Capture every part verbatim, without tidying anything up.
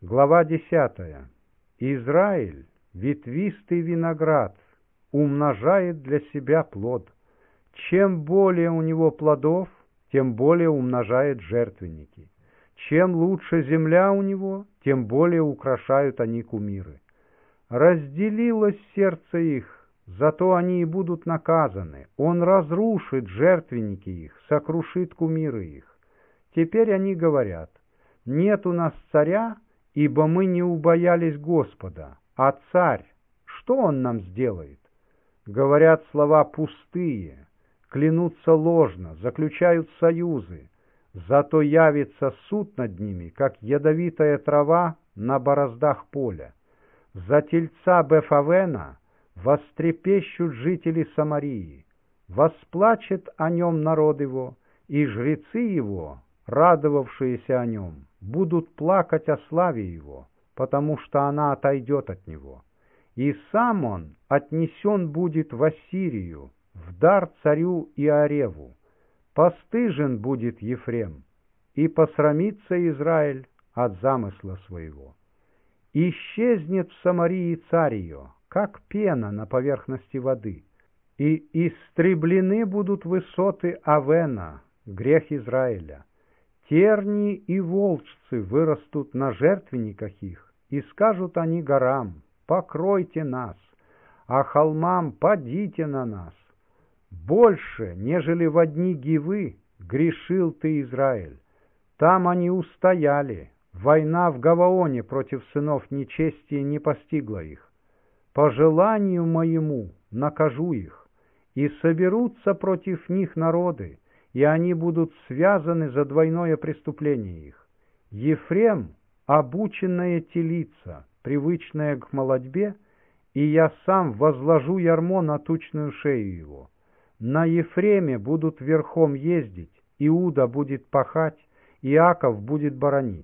Глава десятая. Израиль, ветвистый виноград, умножает для себя плод. Чем более у него плодов, тем более умножает жертвенники. Чем лучше земля у него, тем более украшают они кумиры. Разделилось сердце их, зато они и будут наказаны. Он разрушит жертвенники их, сокрушит кумиры их. Теперь они говорят: нет у нас царя, ибо мы не убоялись Господа. А царь, что он нам сделает? Говорят слова пустые, клянутся ложно, заключают союзы. Зато явится суд над ними, как ядовитая трава на бороздах поля. За тельца Бефавена вострепещут жители Самарии, восплачет о нем народ его, и жрецы его, радовавшиеся о нем, будут плакать о славе его, потому что она отойдет от него. И сам он отнесен будет в Ассирию, в дар царю Иореву. Постыжен будет Ефрем, и посрамится Израиль от замысла своего. Исчезнет в Самарии царь ее, как пена на поверхности воды, и истреблены будут высоты Авена, грех Израиля. Тернии и волчцы вырастут на жертвенниках их, и скажут они горам: покройте нас, а холмам: падите на нас. Больше, нежели в одни Гивы, грешил ты, Израиль. Там они устояли, война в Гаваоне против сынов нечестия не постигла их. По желанию моему накажу их, и соберутся против них народы, и они будут связаны за двойное преступление их. Ефрем — обученная телица, привычная к молодьбе, и я сам возложу ярмо на тучную шею его. На Ефреме будут верхом ездить, Иуда будет пахать, Иаков будет боронить.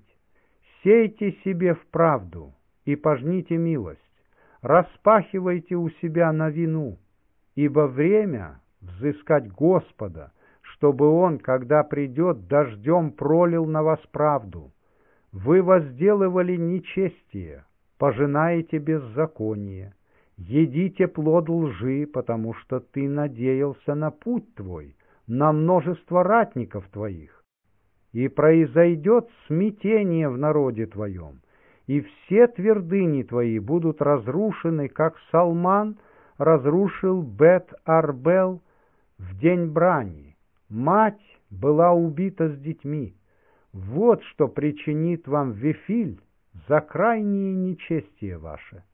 Сейте себе вправду и пожните милость, распахивайте у себя на вину, ибо время взыскать Господа, чтобы Он, когда придет, дождем пролил на вас правду. Вы возделывали нечестие, пожинаете беззаконие. Едите плод лжи, потому что ты надеялся на путь твой, на множество ратников твоих. И произойдет смятение в народе твоем, и все твердыни твои будут разрушены, как Салман разрушил Бет-Арбел в день брани. Мать была убита с детьми. Вот что причинит вам Вифиль за крайнее нечестие ваше.